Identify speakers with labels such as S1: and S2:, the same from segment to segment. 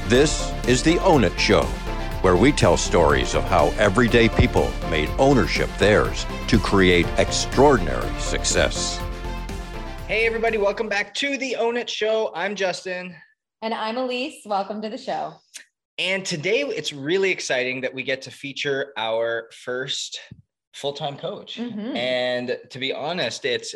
S1: This is the Own It Show, where we tell stories of how everyday people made ownership theirs to create extraordinary success.
S2: Hey, everybody, welcome back to the Own It Show. I'm Justin.
S3: And I'm Elise. Welcome to the show.
S2: And today it's really exciting that we get to feature our first full-time coach.
S3: Mm-hmm.
S2: And to be honest, it's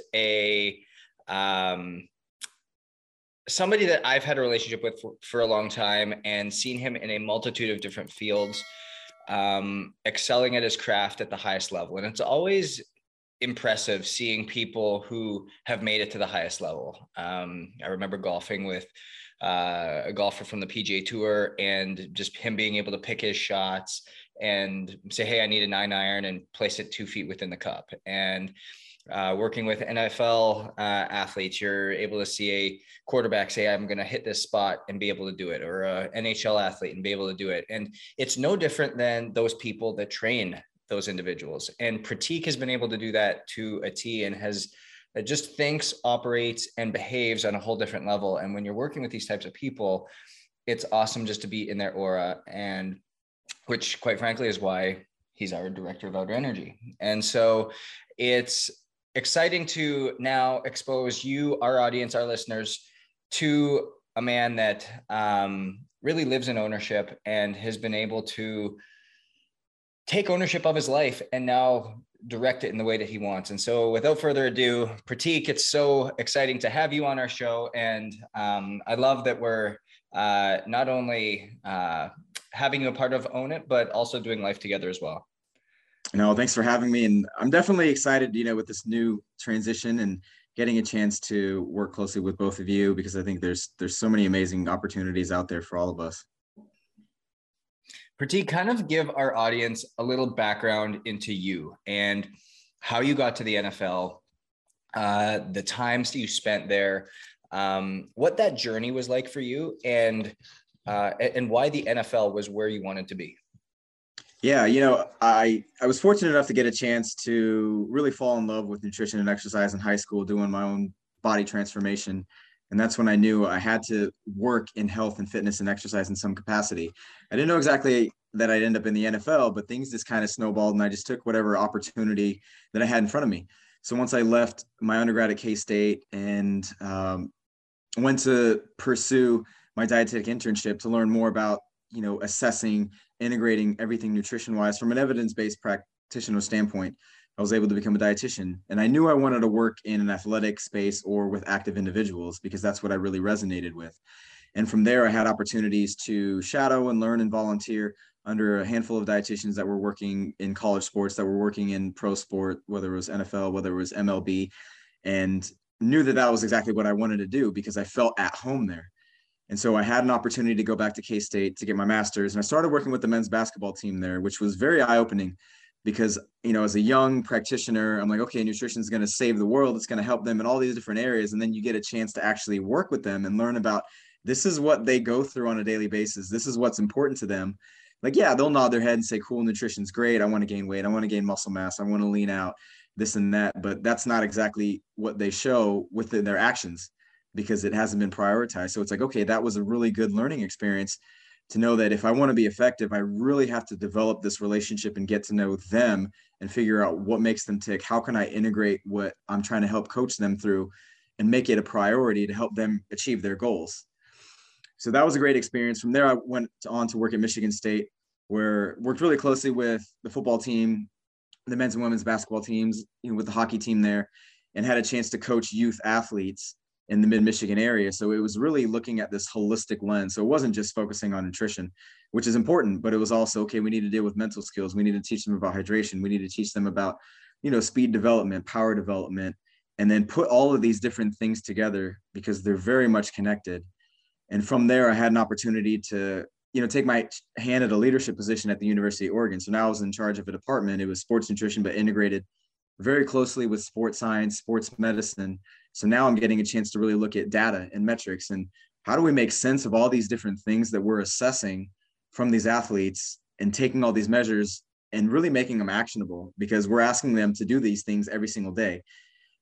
S2: somebody that I've had a relationship with for a long time and seen him in a multitude of different fields, excelling at his craft at the highest level. And it's always impressive seeing people who have made it to the highest level. I remember golfing with a golfer from the PGA Tour, and just him being able to pick his shots and say, hey, I need a 9-iron, and place it 2 feet within the cup. And working with NFL athletes, you're able to see a quarterback say, I'm going to hit this spot and be able to do it, or an NHL athlete and be able to do it. And it's no different than those people that train those individuals. And Pratik has been able to do that to a T, and just thinks, operates, and behaves on a whole different level. And when you're working with these types of people, it's awesome just to be in their aura, and which quite frankly is why he's our director of Outer Energy. And so it's exciting to now expose you, our audience, our listeners, to a man that really lives in ownership and has been able to take ownership of his life and now direct it in the way that he wants. And so without further ado, Pratik, it's so exciting to have you on our show. And I love that we're not only having you a part of Own It, but also doing life together as well.
S4: No, thanks for having me. And I'm definitely excited, with this new transition and getting a chance to work closely with both of you, because I think there's so many amazing opportunities out there for all of us.
S2: Pratik, kind of give our audience a little background into you and how you got to the NFL, the times that you spent there, what that journey was like for you, and why the NFL was where you wanted to be.
S4: Yeah, I was fortunate enough to get a chance to really fall in love with nutrition and exercise in high school, doing my own body transformation. And that's when I knew I had to work in health and fitness and exercise in some capacity. I didn't know exactly that I'd end up in the NFL, but things just kind of snowballed, and I just took whatever opportunity that I had in front of me. So once I left my undergrad at K-State and went to pursue my dietetic internship to learn more about, assessing, integrating everything nutrition-wise from an evidence-based practitioner standpoint, I was able to become a dietitian. And I knew I wanted to work in an athletic space or with active individuals, because that's what I really resonated with. And from there, I had opportunities to shadow and learn and volunteer under a handful of dietitians that were working in college sports, that were working in pro sport, whether it was NFL, whether it was MLB, and knew that that was exactly what I wanted to do because I felt at home there. And so I had an opportunity to go back to K-State to get my master's. And I started working with the men's basketball team there, which was very eye-opening because, as a young practitioner, I'm like, okay, nutrition is going to save the world. It's going to help them in all these different areas. And then you get a chance to actually work with them and learn about, this is what they go through on a daily basis. This is what's important to them. Like, yeah, they'll nod their head and say, cool, nutrition's great. I want to gain weight. I want to gain muscle mass. I want to lean out, this and that. But that's not exactly what they show within their actions, because it hasn't been prioritized. So it's like, okay, that was a really good learning experience to know that if I want to be effective, I really have to develop this relationship and get to know them and figure out what makes them tick. How can I integrate what I'm trying to help coach them through and make it a priority to help them achieve their goals? So that was a great experience. From there, I went on to work at Michigan State, where I worked really closely with the football team, the men's and women's basketball teams, with the hockey team there, and had a chance to coach youth athletes in the mid-Michigan area. So it was really looking at this holistic lens. So it wasn't just focusing on nutrition, which is important, but it was also, okay, we need to deal with mental skills. We need to teach them about hydration. We need to teach them about, speed development, power development, and then put all of these different things together because they're very much connected. And from there, I had an opportunity to, take my hand at a leadership position at the University of Oregon. So now I was in charge of a department. It was sports nutrition, but integrated very closely with sports science, sports medicine. So now I'm getting a chance to really look at data and metrics and how do we make sense of all these different things that we're assessing from these athletes and taking all these measures and really making them actionable, because we're asking them to do these things every single day.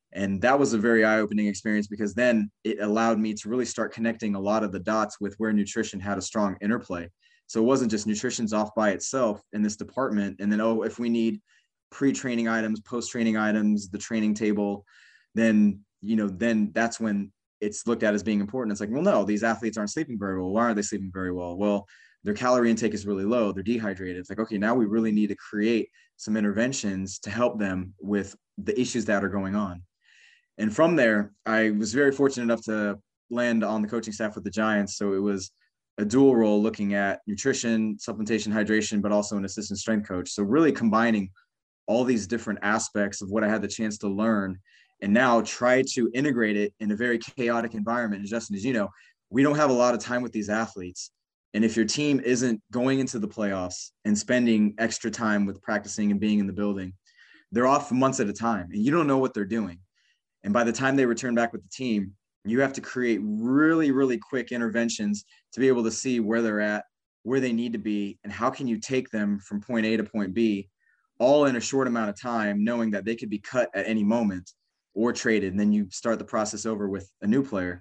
S4: And that was a very eye-opening experience, because then it allowed me to really start connecting a lot of the dots with where nutrition had a strong interplay. So it wasn't just nutrition's off by itself in this department, and then, oh, if we need pre-training items, post-training items, the training table, then, then that's when it's looked at as being important. It's like, well, no, these athletes aren't sleeping very well. Why aren't they sleeping very well? Well, their calorie intake is really low. They're dehydrated. It's like, okay, now we really need to create some interventions to help them with the issues that are going on. And from there, I was very fortunate enough to land on the coaching staff with the Giants. So it was a dual role, looking at nutrition, supplementation, hydration, but also an assistant strength coach. So really combining all these different aspects of what I had the chance to learn, and now try to integrate it in a very chaotic environment. And Justin, as you know, we don't have a lot of time with these athletes. And if your team isn't going into the playoffs and spending extra time with practicing and being in the building, they're off for months at a time, and you don't know what they're doing. And by the time they return back with the team, you have to create really, really quick interventions to be able to see where they're at, where they need to be, and how can you take them from point A to point B, all in a short amount of time, knowing that they could be cut at any moment or traded. And then you start the process over with a new player.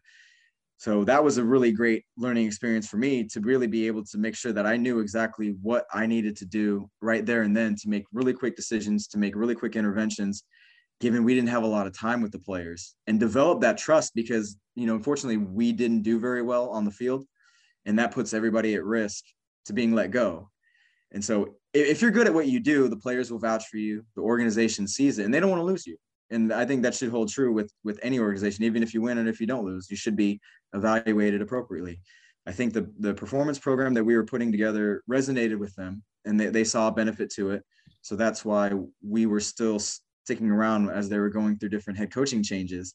S4: So that was a really great learning experience for me, to really be able to make sure that I knew exactly what I needed to do right there and then, to make really quick decisions, to make really quick interventions, given we didn't have a lot of time with the players, and develop that trust, because, unfortunately we didn't do very well on the field, and that puts everybody at risk to being let go. And so if you're good at what you do, the players will vouch for you, the organization sees it, and they don't want to lose you. And I think that should hold true with any organization. Even if you win and if you don't lose, you should be evaluated appropriately. I think the performance program that we were putting together resonated with them, and they saw a benefit to it. So that's why we were still sticking around as they were going through different head coaching changes.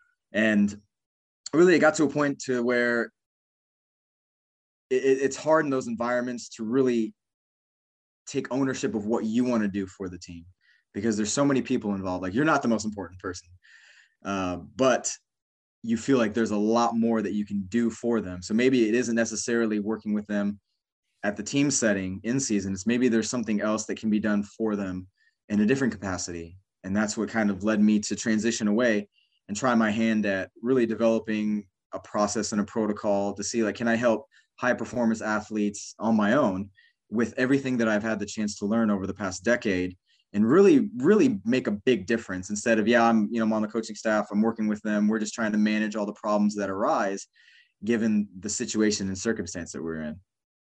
S4: And really, it got to a point to where it's hard in those environments to really take ownership of what you want to do for the team, because there's so many people involved. Like, you're not the most important person, but you feel like there's a lot more that you can do for them. So maybe it isn't necessarily working with them at the team setting in season. It's maybe there's something else that can be done for them in a different capacity. And that's what kind of led me to transition away and try my hand at really developing a process and a protocol to see, like, can I help high performance athletes on my own with everything that I've had the chance to learn over the past decade, and really, really make a big difference, instead of, I'm on the coaching staff, I'm working with them, we're just trying to manage all the problems that arise given the situation and circumstance that we're in.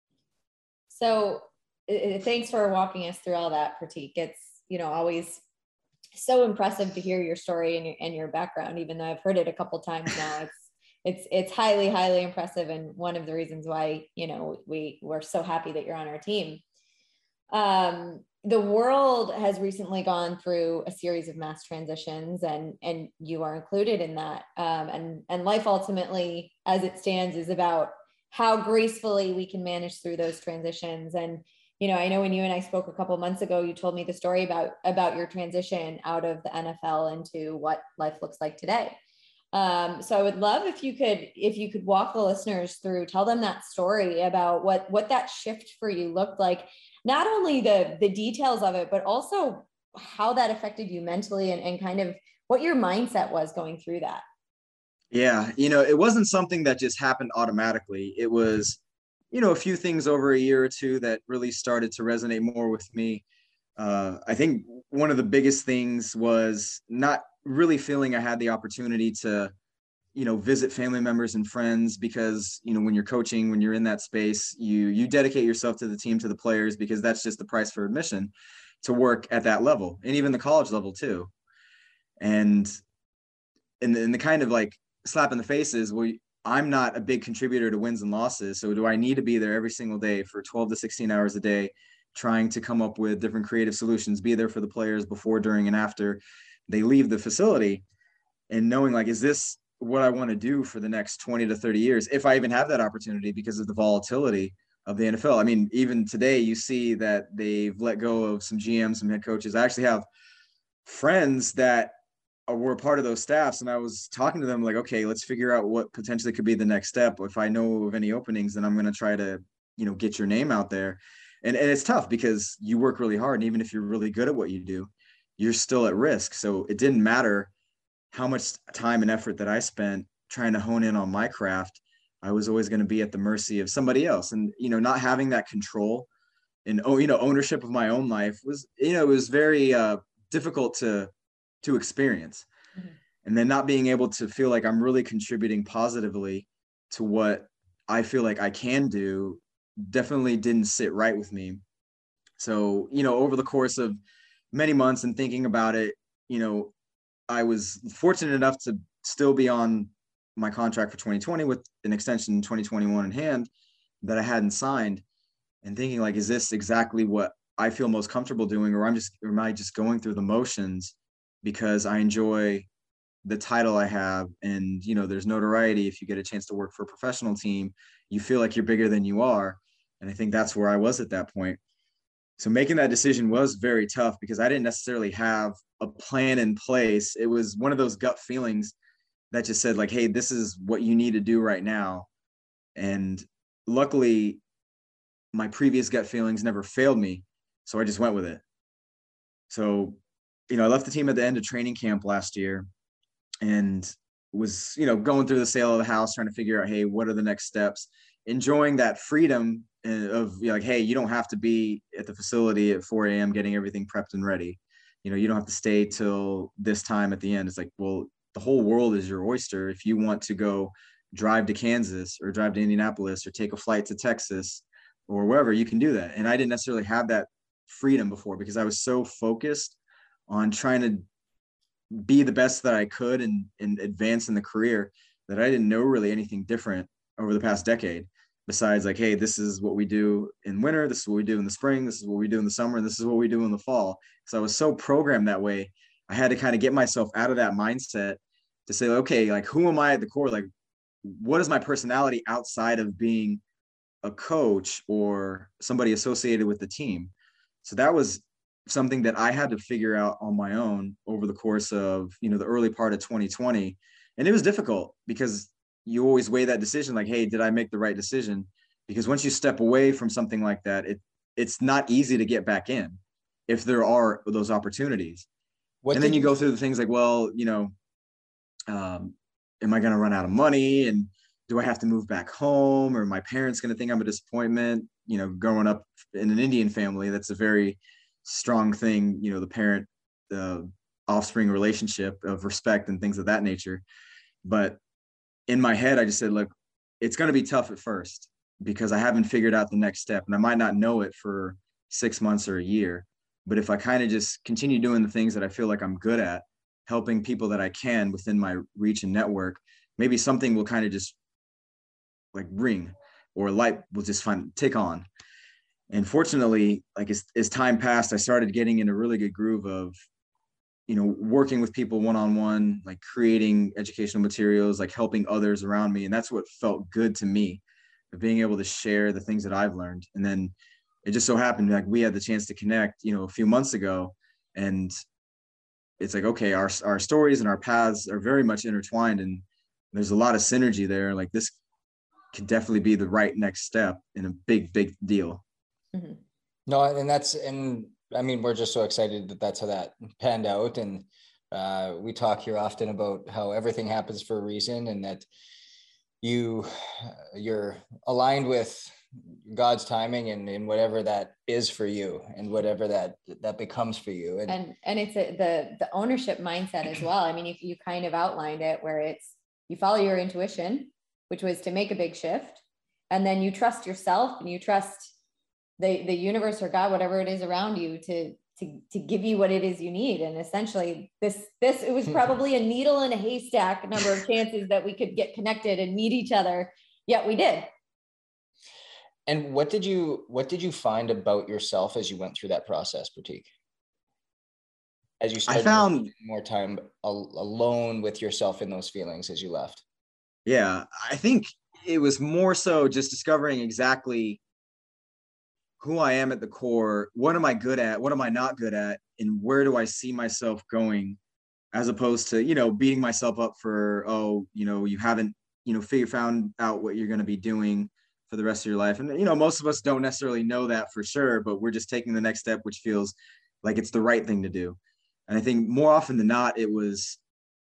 S3: So thanks for walking us through all that, Pratik. It's, always so impressive to hear your story and your background, even though I've heard it a couple times now. It's highly, highly impressive. And one of the reasons why, we're so happy that you're on our team. The world has recently gone through a series of mass transitions, and you are included in that. And life ultimately, as it stands, is about how gracefully we can manage through those transitions. And, I know when you and I spoke a couple of months ago, you told me the story about your transition out of the NFL into what life looks like today. So I would love if you could walk the listeners through, tell them that story about what that shift for you looked like. Not only the details of it, but also how that affected you mentally, and kind of what your mindset was going through that. Yeah.
S4: It wasn't something that just happened automatically. It was, a few things over a year or two that really started to resonate more with me. I think one of the biggest things was not really feeling I had the opportunity to, visit family members and friends, because, when you're coaching, when you're in that space, you dedicate yourself to the team, to the players, because that's just the price for admission to work at that level, and even the college level too. And the kind of like slap in the face is, well, I'm not a big contributor to wins and losses. So do I need to be there every single day for 12 to 16 hours a day, trying to come up with different creative solutions, be there for the players before, during, and after they leave the facility, and knowing, like, is this what I want to do for the next 20 to 30 years, if I even have that opportunity, because of the volatility of the NFL. I mean, even today you see that they've let go of some GMs, some head coaches. I actually have friends that were part of those staffs, and I was talking to them like, okay, let's figure out what potentially could be the next step. If I know of any openings, then I'm going to try to, get your name out there. And it's tough, because you work really hard, and even if you're really good at what you do, you're still at risk. So it didn't matter how much time and effort that I spent trying to hone in on my craft, I was always going to be at the mercy of somebody else. And, not having that control and, ownership of my own life was, it was very difficult to experience. Mm-hmm. And then not being able to feel like I'm really contributing positively to what I feel like I can do definitely didn't sit right with me. So, over the course of many months and thinking about it, I was fortunate enough to still be on my contract for 2020 with an extension in 2021 in hand that I hadn't signed, and thinking like, is this exactly what I feel most comfortable doing? Or am I just going through the motions because I enjoy the title I have? And, there's notoriety. If you get a chance to work for a professional team, you feel like you're bigger than you are. And I think that's where I was at that point. So making that decision was very tough because I didn't necessarily have a plan in place. It was one of those gut feelings that just said like, hey, this is what you need to do right now. And luckily, my previous gut feelings never failed me. So I just went with it. So, I left the team at the end of training camp last year and was, going through the sale of the house, trying to figure out, hey, what are the next steps? Enjoying that freedom of like, hey, you don't have to be at the facility at 4 a.m. getting everything prepped and ready. You don't have to stay till this time at the end. It's like, well, the whole world is your oyster. If you want to go drive to Kansas or drive to Indianapolis or take a flight to Texas or wherever, you can do that. And I didn't necessarily have that freedom before because I was so focused on trying to be the best that I could and advance in the career that I didn't know really anything different over the past decade. Besides like, hey, this is what we do in winter, this is what we do in the spring, this is what we do in the summer, and this is what we do in the fall. So I was so programmed that way. I had to kind of get myself out of that mindset to say, okay, like, who am I at the core? Like, what is my personality outside of being a coach or somebody associated with the team? So that was something that I had to figure out on my own over the course of, the early part of 2020. And it was difficult because you always weigh that decision like, hey, did I make the right decision? Because once you step away from something like that, it's not easy to get back in if there are those opportunities. And then you go through the things like, well, am I going to run out of money? And do I have to move back home? Or my parents going to think I'm a disappointment? Growing up in an Indian family, that's a very strong thing, the parent, offspring relationship of respect and things of that nature. But in my head, I just said, look, it's going to be tough at first because I haven't figured out the next step and I might not know it for 6 months or a year. But if I kind of just continue doing the things that I feel like I'm good at, helping people that I can within my reach and network, maybe something will kind of just like ring or light will just take on. And fortunately, like as time passed, I started getting in a really good groove of, working with people one-on-one, like creating educational materials, like helping others around me. And that's what felt good to me, of being able to share the things that I've learned. And then it just so happened, like we had the chance to connect, a few months ago, and it's like, okay, our stories and our paths are very much intertwined and there's a lot of synergy there. Like this could definitely be the right next step in a big, big deal.
S2: Mm-hmm. No, and I mean, we're just so excited that that's how that panned out. And we talk here often about how everything happens for a reason and that you're aligned with God's timing and whatever that is for you and whatever that becomes for you.
S3: And it's the ownership mindset as well. I mean, you kind of outlined it where it's, you follow your intuition, which was to make a big shift. And then you trust yourself and you trust the universe or God, whatever it is around you to give you what it is you need. And essentially it was probably a needle in a haystack number of chances that we could get connected and meet each other. Yet we did.
S2: And what did you find about yourself as you went through that process, Pratik? As you started, I found more time alone with yourself in those feelings as you left.
S4: Yeah, I think it was more so just discovering exactly who I am at the core. What am I good at? What am I not good at? And where do I see myself going, as opposed to, beating myself up for, you haven't, found out what you're going to be doing for the rest of your life. And, most of us don't necessarily know that for sure, but we're just taking the next step, which feels like it's the right thing to do. And I think more often than not, it was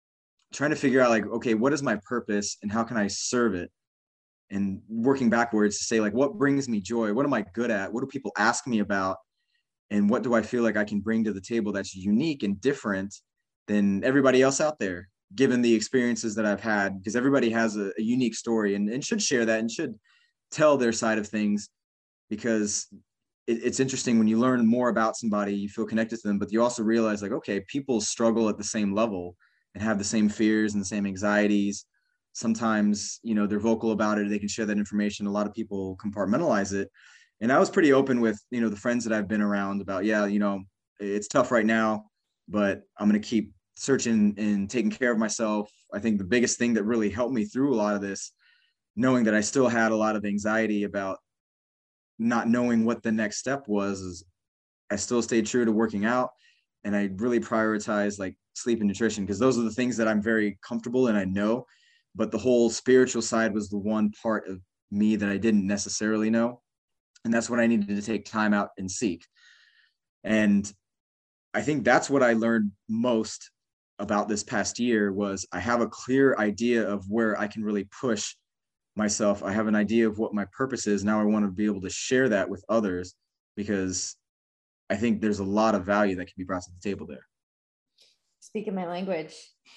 S4: trying to figure out like, okay, what is my purpose and how can I serve it? And working backwards to say like, what brings me joy? What am I good at? What do people ask me about? And what do I feel like I can bring to the table that's unique and different than everybody else out there, given the experiences that I've had? Because everybody has a unique story and should share that and should tell their side of things, because it's interesting when you learn more about somebody, you feel connected to them, but you also realize like, okay, people struggle at the same level and have the same fears and the same anxieties. Sometimes, you know, they're vocal about it. They can share that information. A lot of people compartmentalize it. And I was pretty open with, you know, the friends that I've been around about, yeah, you know, it's tough right now, but I'm going to keep searching and taking care of myself. I think the biggest thing that really helped me through a lot of this, knowing that I still had a lot of anxiety about not knowing what the next step was, is I still stayed true to working out. And I really prioritized like sleep and nutrition, because those are the things that I'm very comfortable and I know. But the whole spiritual side was the one part of me that I didn't necessarily know. And that's what I needed to take time out and seek. And I think that's what I learned most about this past year was I have a clear idea of where I can really push myself. I have an idea of what my purpose is. Now I want to be able to share that with others, because I think there's a lot of value that can be brought to the table there.
S3: Speaking my language,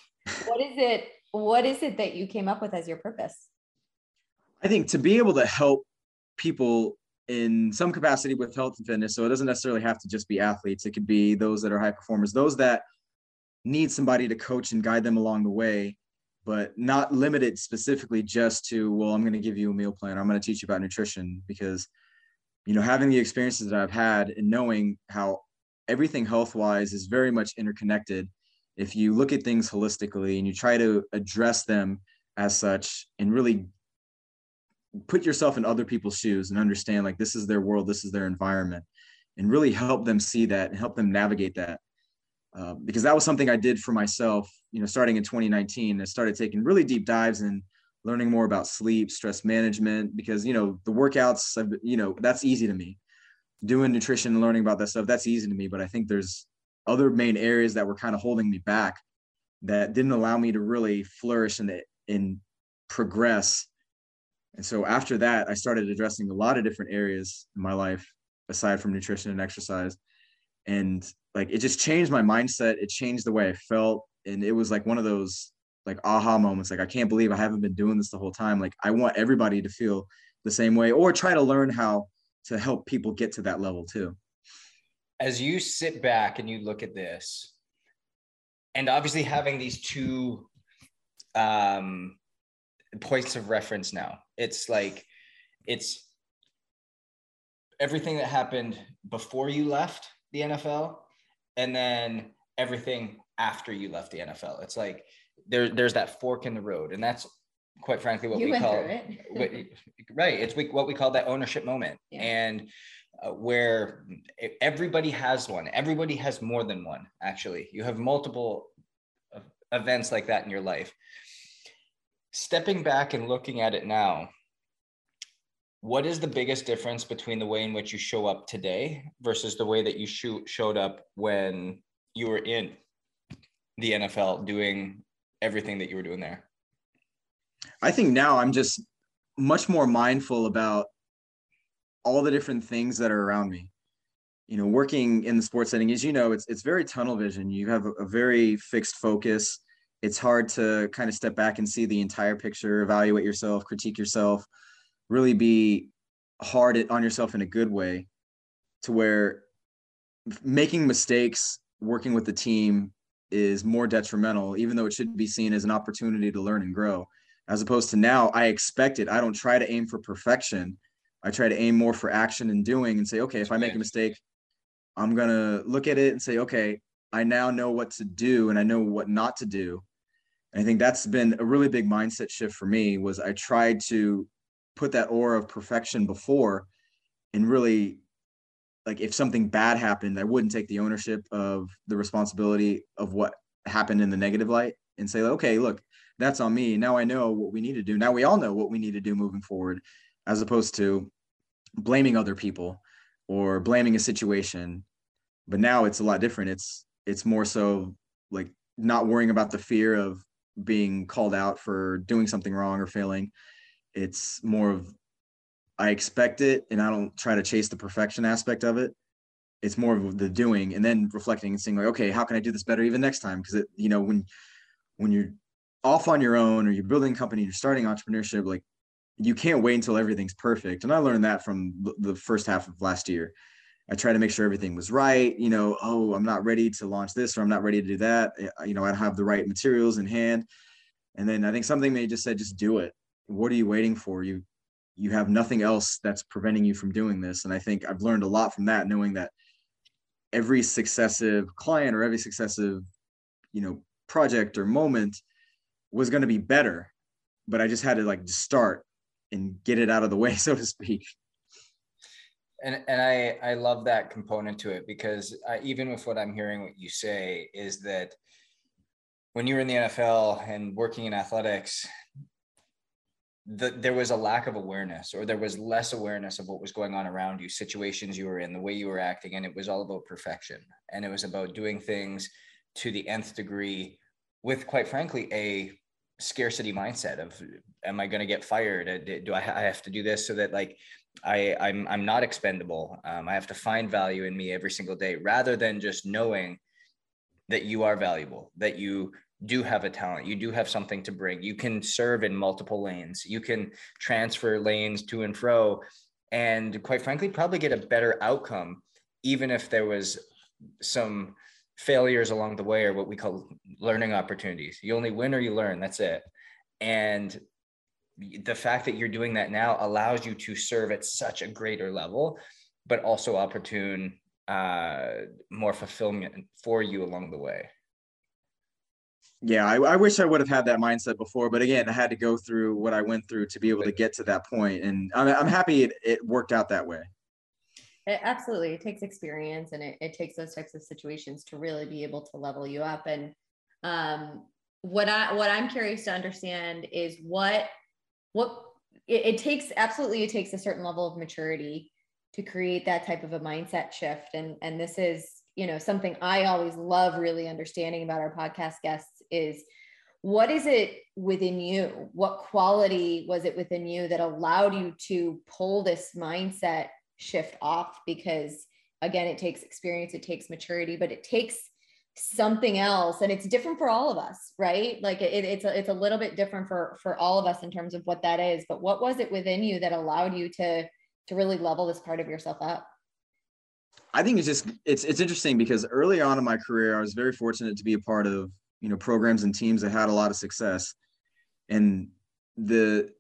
S3: what is it that you came up with as your purpose?
S4: I think to be able to help people in some capacity with health and fitness. So it doesn't necessarily have to just be athletes. It could be those that are high performers, those that need somebody to coach and guide them along the way, but not limited specifically just to, well, I'm going to give you a meal plan. I'm going to teach you about nutrition, because, you know, having the experiences that I've had and knowing how everything health-wise is very much interconnected. If you look at things holistically and you try to address them as such and really put yourself in other people's shoes and understand like this is their world, this is their environment, and really help them see that and help them navigate that. Because that was something I did for myself, you know, starting in 2019. I started taking really deep dives and learning more about sleep, stress management, because, you know, the workouts, you know, that's easy to me. Doing nutrition and learning about that stuff, that's easy to me. But I think there's other main areas that were kind of holding me back that didn't allow me to really flourish and progress. And so after that, I started addressing a lot of different areas in my life, aside from nutrition and exercise. And like, it just changed my mindset. It changed the way I felt. And it was like one of those like aha moments. Like, I can't believe I haven't been doing this the whole time. Like, I want everybody to feel the same way, or try to learn how to help people get to that level too.
S2: As you sit back and you look at this, and obviously having these two points of reference now, it's like, it's everything that happened before you left the NFL and then everything after you left the NFL. It's like there's that fork in the road, and that's quite frankly what we call it. Right. It's what we call that ownership moment. Yeah. And where everybody has one. Everybody has more than one, actually. You have multiple events like that in your life. Stepping back and looking at it now, what is the biggest difference between the way in which you show up today versus the way that you showed up when you were in the NFL doing everything that you were doing there?
S4: I think now I'm just much more mindful about all the different things that are around me. You know, working in the sports setting, as you know, it's very tunnel vision. You have a very fixed focus. It's hard to kind of step back and see the entire picture, evaluate yourself, critique yourself, really be hard on yourself in a good way, to where making mistakes, working with the team is more detrimental, even though it should be seen as an opportunity to learn and grow. As opposed to now, I expect it. I don't try to aim for perfection. I try to aim more for action and doing, and say, okay, if I make a mistake, I'm going to look at it and say, okay, I now know what to do and I know what not to do. And I think that's been a really big mindset shift for me. Was I tried to put that aura of perfection before, and really, like, if something bad happened, I wouldn't take the ownership of the responsibility of what happened in the negative light and say, okay, look, that's on me. Now I know what we need to do. Now we all know what we need to do moving forward, as opposed to blaming other people or blaming a situation. But now it's a lot different. It's more so like not worrying about the fear of being called out for doing something wrong or failing. It's more of, I expect it and I don't try to chase the perfection aspect of it. It's more of the doing and then reflecting and saying like, okay, how can I do this better even next time? Because it, you know, when you're off on your own or you're building a company, you're starting entrepreneurship, like you can't wait until everything's perfect. And I learned that from the first half of last year. I tried to make sure everything was right. You know, oh, I'm not ready to launch this, or I'm not ready to do that. You know, I don't have the right materials in hand. And then I think something they just said, just do it. What are you waiting for? You have nothing else that's preventing you from doing this. And I think I've learned a lot from that, knowing that every successive client or every successive, you know, project or moment was going to be better, but I just had to like just start and get it out of the way, so to speak.
S2: And I love that component to it, because even with what I'm hearing, what you say is that when you were in the NFL and working in athletics, there was a lack of awareness, or there was less awareness of what was going on around you, situations you were in, the way you were acting. And it was all about perfection. And it was about doing things to the nth degree with, quite frankly, a scarcity mindset of, am I going to get fired? Do I have to do this so that like I'm not expendable? I have to find value in me every single day, rather than just knowing that you are valuable, that you do have a talent, you do have something to bring. You can serve in multiple lanes. You can transfer lanes to and fro, and quite frankly, probably get a better outcome, even if there was some failures along the way, or what we call learning opportunities. You only win or you learn, that's it. And the fact that you're doing that now allows you to serve at such a greater level, but also opportune, more fulfillment for you along the way.
S4: Yeah, I wish I would have had that mindset before, but again, I had to go through what I went through to be able to get to that point. And I'm happy it worked out that way.
S3: Absolutely. It takes experience, and it takes those types of situations to really be able to level you up. And what I'm curious to understand is what it takes. Absolutely. It takes a certain level of maturity to create that type of a mindset shift. And this is, you know, something I always love really understanding about our podcast guests is, what is it within you? What quality was it within you that allowed you to pull this mindset shift off? Because again, it takes experience, it takes maturity, but it takes something else, and it's different for all of us, right? Like it's a little bit different for all of us in terms of what that is. But what was it within you that allowed you to really level this part of yourself up?
S4: I think it's interesting because early on in my career, I was very fortunate to be a part of, you know, programs and teams that had a lot of success. And the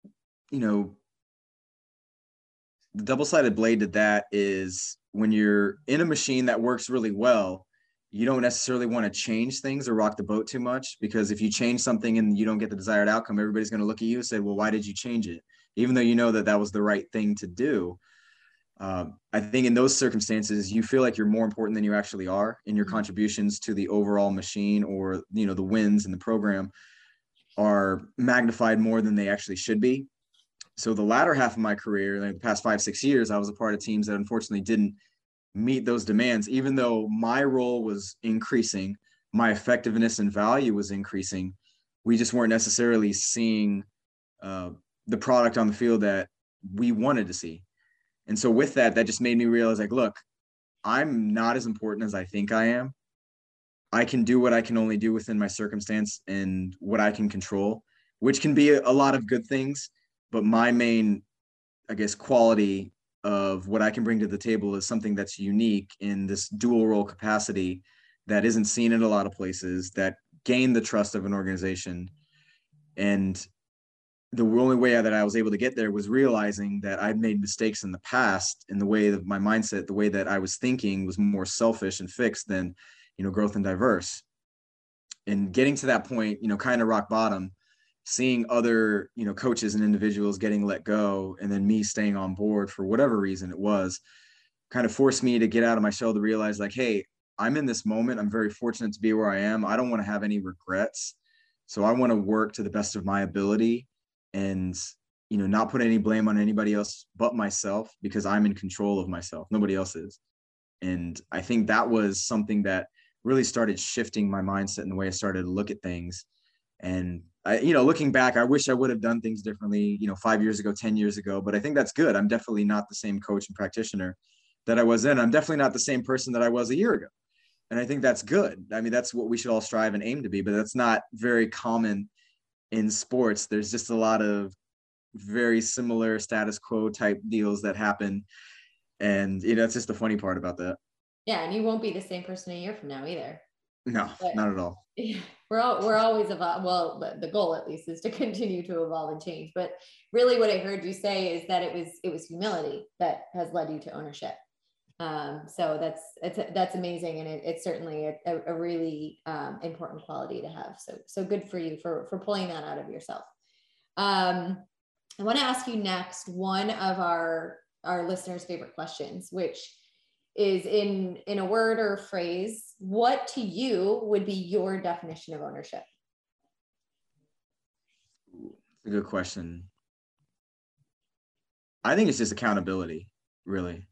S4: double-sided blade to that is, when you're in a machine that works really well, you don't necessarily want to change things or rock the boat too much, because if you change something and you don't get the desired outcome, everybody's going to look at you and say, well, why did you change it? Even though you know that was the right thing to do. I think in those circumstances, you feel like you're more important than you actually are, and your contributions to the overall machine, or, you know, the wins in the program are magnified more than they actually should be. So the latter half of my career, like the past 5-6 years, I was a part of teams that unfortunately didn't meet those demands. Even though my role was increasing, my effectiveness and value was increasing, we just weren't necessarily seeing the product on the field that we wanted to see. And so with that just made me realize, like, look, I'm not as important as I think I am. I can do what I can only do within my circumstance and what I can control, which can be a lot of good things. But my main, I guess, quality of what I can bring to the table is something that's unique in this dual role capacity that isn't seen in a lot of places, that gain the trust of an organization. And the only way that I was able to get there was realizing that I'd made mistakes in the past, in the way that my mindset, the way that I was thinking was more selfish and fixed than, you know, growth and diverse. And getting to that point, you know, kind of rock bottom, seeing other, you know, coaches and individuals getting let go, and then me staying on board for whatever reason it was, kind of forced me to get out of my shell, to realize, like, hey, I'm in this moment. I'm very fortunate to be where I am. I don't want to have any regrets. So I want to work to the best of my ability, and, you know, not put any blame on anybody else but myself, because I'm in control of myself. Nobody else is. And I think that was something that really started shifting my mindset and the way I started to look at things. And looking back, I wish I would have done things differently, 5 years ago, 10 years ago, but I think that's good. I'm definitely not the same coach and practitioner that I was then. I'm definitely not the same person that I was a year ago. And I think that's good. I mean, that's what we should all strive and aim to be, but that's not very common in sports. There's just a lot of very similar status quo type deals that happen. And, it's just the funny part about that.
S3: Yeah. And you won't be the same person a year from now either.
S4: No, not at all.
S3: We're always evolve. Well, the goal at least is to continue to evolve and change. But really what I heard you say is that it was humility that has led you to ownership. So that's amazing. And it's certainly a really important quality to have. So good for you for pulling that out of yourself. I want to ask you next, one of our listeners' favorite questions, which is in a word or a phrase, what to you would be your definition of ownership?
S4: A good question. I think it's just accountability, really.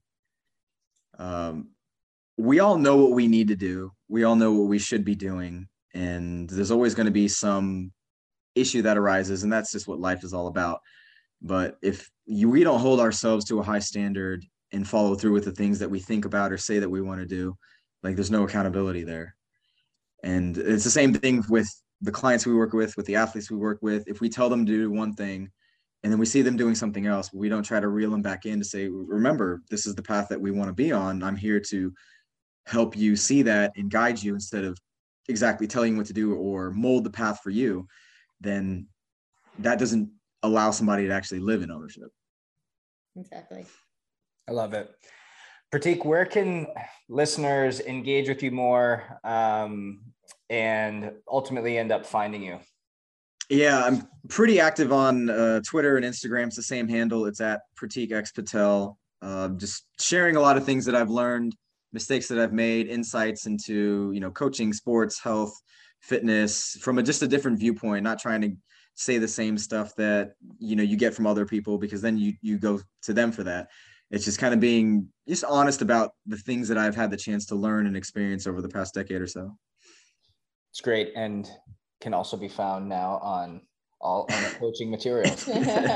S4: We all know what we need to do. We all know what we should be doing. And there's always going to be some issue that arises. And that's just what life is all about. But if we don't hold ourselves to a high standard and follow through with the things that we think about or say that we want to do, like there's no accountability there. And it's the same thing with the clients we work with the athletes we work with. If we tell them to do one thing and then we see them doing something else, we don't try to reel them back in to say, remember, this is the path that we want to be on. I'm here to help you see that and guide you instead of exactly telling you what to do or mold the path for you. Then that doesn't allow somebody to actually live in ownership.
S3: Exactly.
S2: I love it. Pratik, where can listeners engage with you more and ultimately end up finding you?
S4: Yeah, I'm pretty active on Twitter and Instagram. It's the same handle. It's at Pratik X Patel. Just sharing a lot of things that I've learned, mistakes that I've made, insights into, coaching, sports, health, fitness from just a different viewpoint, not trying to say the same stuff that, you get from other people, because then you go to them for that. It's just kind of being just honest about the things that I've had the chance to learn and experience over the past decade or so.
S2: It's great. And can also be found now on all on the coaching materials.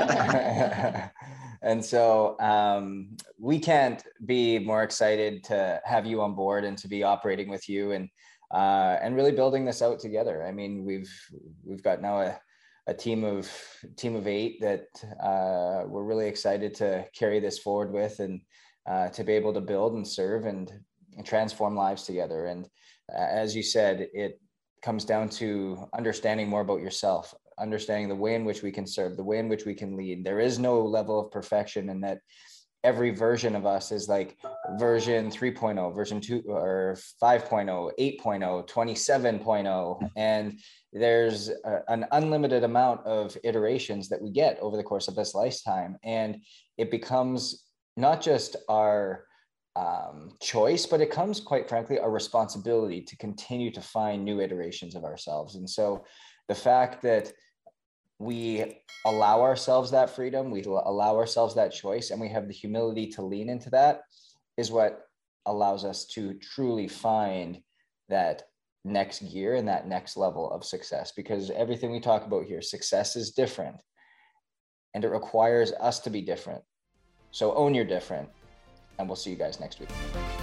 S2: And so we can't be more excited to have you on board and to be operating with you and really building this out together. I mean, we've got now a team of 8 that we're really excited to carry this forward with and to be able to build and serve and transform lives together. And as you said, it comes down to understanding more about yourself, understanding the way in which we can serve, the way in which we can lead. There is no level of perfection, and that every version of us is like version 3.0, version 2 or 5.0, 8.0, 27.0. And there's an unlimited amount of iterations that we get over the course of this lifetime. And it becomes not just our choice, but it comes, quite frankly, a responsibility to continue to find new iterations of ourselves. And so the fact that we allow ourselves that freedom, we allow ourselves that choice, and we have the humility to lean into that is what allows us to truly find that next gear and that next level of success. Because everything we talk about here, success is different and it requires us to be different. So own your different, and we'll see you guys next week.